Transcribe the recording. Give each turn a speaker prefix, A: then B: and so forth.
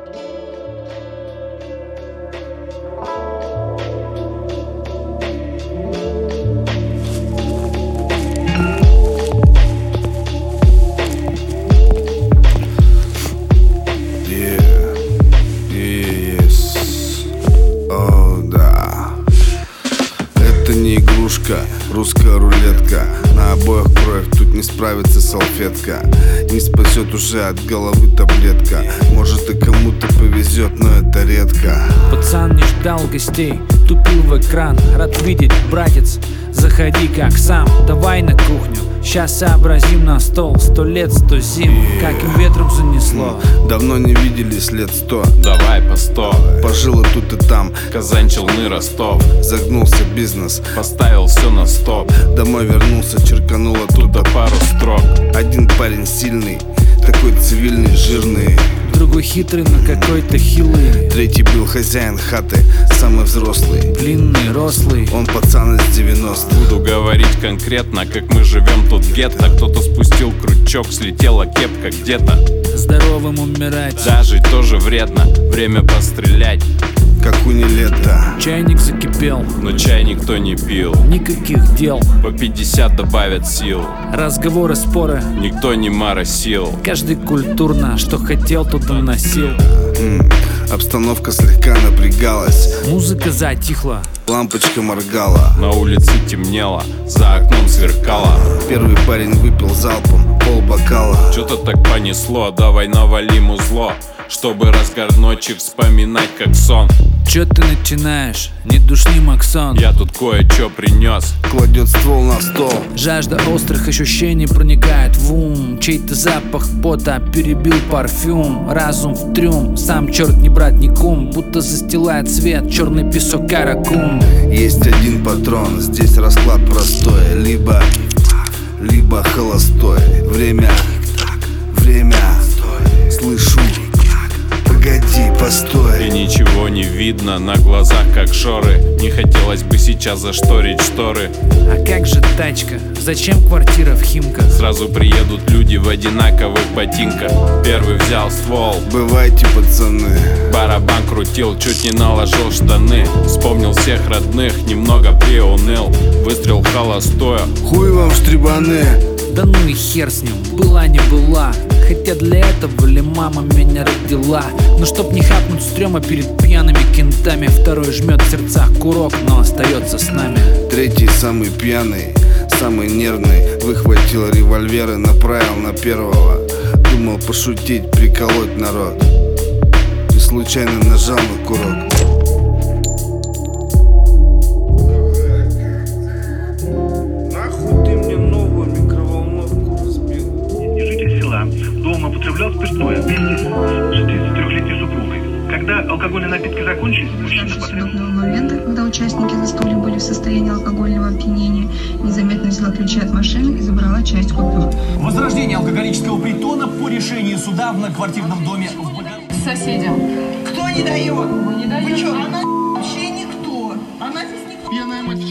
A: Русская рулетка, на обоих кровь, тут не справится салфетка. Не спасет уже от головы таблетка. Может и кому-то повезет, но это редко.
B: Пацан не ждал гостей, тупил в экран. Рад видеть, братец, заходи как сам. Давай на кухню, щас сообразим на стол. 100 лет, 100 зим, каким ветром занесло.
A: Давно не виделись лет 100.
C: Давай по 100.
A: Пожила тут и там,
C: Казань, Челны, Ростов.
A: загнулся бизнес,
C: Поставил все на стоп.
A: домой вернулся, черканул оттуда
C: Пару строк.
A: один парень сильный, такой цивильный, жирный.
B: Другой хитрый, но какой-то хилый.
A: Третий был хозяин хаты, самый взрослый.
B: Длинный, рослый.
A: Он пацан из 90-х.
C: Буду говорить конкретно, как мы живем тут гетто. Кто-то спустил крючок, слетела кепка где-то.
B: Здоровым умирать.
C: Да, жить тоже вредно, время пострелять.
A: Как у Нилетто.
B: Чайник закипел,
C: Но чай никто не пил.
B: никаких дел.
C: По 50 добавят сил.
B: Разговоры, споры,
C: Никто не моросил.
B: каждый культурно, что хотел, то доносил.
A: Обстановка слегка напрягалась,
B: Музыка затихла,
A: лампочка моргала.
C: На улице темнело, за окном сверкало.
A: Первый парень выпил залпом полбокала.
C: Что-то так понесло, давай навалим узло, чтобы разгар ночи вспоминать как сон.
B: чё ты начинаешь? Не душни, Максон.
C: Я тут кое-чё принес.
A: Кладет ствол на стол.
B: Жажда острых ощущений проникает в ум. Чей-то запах пота перебил парфюм. Разум в трюм, сам черт не брат, не кум. Будто застилает свет черный песок каракум.
A: Есть один патрон, здесь расклад простой. Либо холостой. Время, слышу. Погоди, постой.
C: И ничего не видно на глазах, как шоры. Не хотелось бы сейчас зашторить шторы.
B: А как же тачка? Зачем квартира в Химках?
C: Сразу приедут люди в одинаковых ботинках. Первый взял ствол,
A: Бывайте, пацаны.
C: барабан крутил, чуть не наложил штаны. Вспомнил всех родных, немного приуныл. Выстрел холостое.
A: Хуй вам штрибаны.
B: Да ну и хер с ним, была не была. Хотя для этого ли мама меня родила. Но чтоб не хапнуть стрёма перед пьяными кентами. Второй жмет в сердцах курок, но остается с нами.
A: Третий самый пьяный, самый нервный. Выхватил револьвер и направил на первого. Думал пошутить, приколоть народ. И случайно нажал на курок. Нахуй ты мне новую микроволновку разбил?
D: Житель села дома употреблял спиртное вместе с 33-летней супругой. Когда алкогольные напитки закончились, мужчина потребовал.
E: До момента, когда участники застолья были в состоянии алкогольного опьянения, незаметно взяла ключи от машины и забрала часть купюр.
F: Возрождение алкоголического притона по решению суда в многоквартирном доме в Богородске.
G: Соседям.
H: Кто не дает?
G: Мы не даем.
H: Вы что, она вообще никто? Она здесь никто.
I: Пьяная мать